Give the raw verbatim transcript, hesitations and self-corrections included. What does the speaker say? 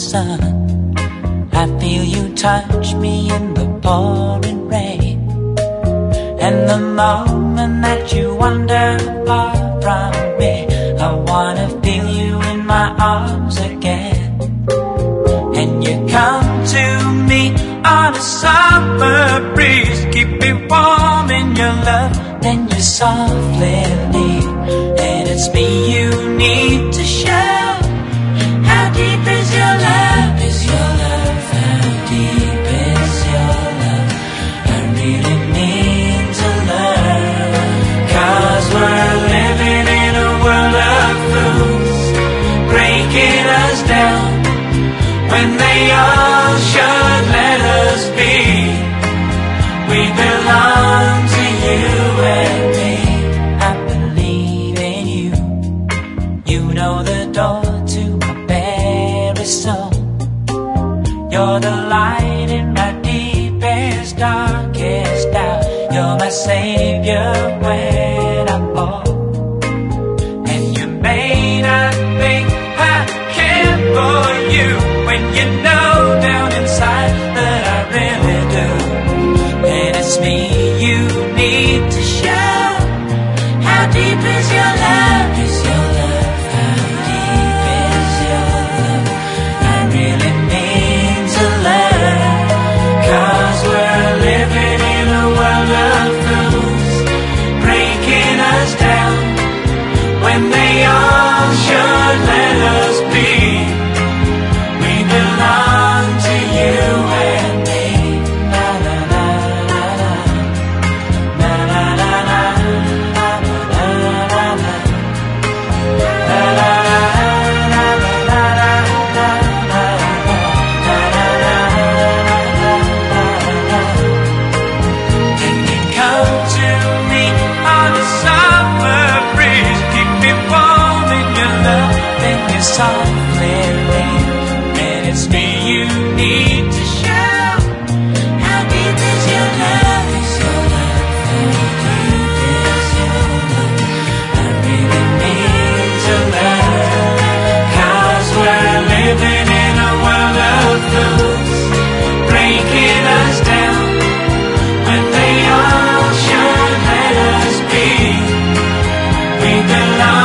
sun. I feel you touch me in the pouring rain, and the moment that you wander far from me, I wanna feel you in my arms again. And you come to me on a summer breeze, keep me warm in your love, then you softly leave. And it's me you need to show. How deep is your love? Is your love? How deep is your love? I really need to learn. Cause we're living in a world of fools, breaking us down when they all should let us be. We belong to you and me. I believe in you. You know the door to my very soul. You're the light in my deepest, darkest doubt. You're my savior when I fall. And you may not think I care for you, when you know down inside that I really do. And it's me you need to show. How deep is your love? Is your love? How deep is your love? I really need to learn. Cause we're living in a world of fools, breaking us down when they all should let us be. We belong to you and me. Na na na na na. Na na na na. Na na na na. Na na na na na. Can you come to me on a summer breeze, keep me warm in your love, then you softly leave. And it's me you need to show. How deep is your love? Is your love? How deep is your love? I really need to learn. Cause we're living in a world of fools, breaking us down when they all should let us be. We belong